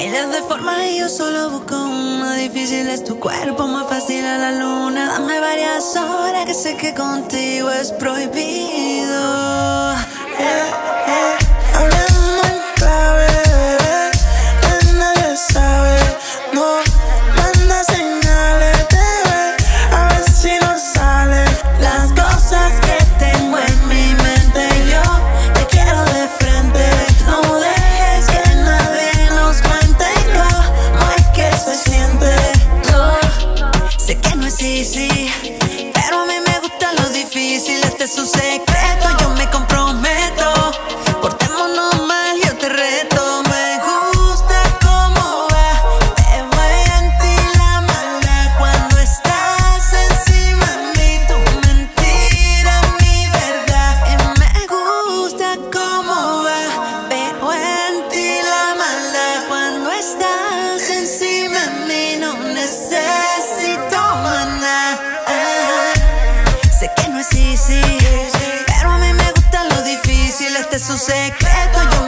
Miles de formas y yo solo busco una. Difícil es tu cuerpo, más fácil a la luna. Dame varias horas que sé que contigo es prohibido. Hablemos en clave, bebé, que nadie sabe. No manda señales, bebé, a ver si nos sale. Las cosas que tengo en mi mente, yo te quiero de frente. No dejes que nadie nos cuente cómo es que se siente. Yo sé que no es easy, pero a mí me gusta lo difícil. Este es su secreto, yo me comprometo. Portémonos mal, yo te reto. Me gusta cómo va, te veo en ti la maldad. Cuando estás encima de mí, tu mentira es mi verdad. Y me gusta cómo va, veo en ti la maldad. Cuando estás encima de mí, no necesito más nada. Sé que no es easy, pero a mí me gusta lo difícil. Este es su secreto, yo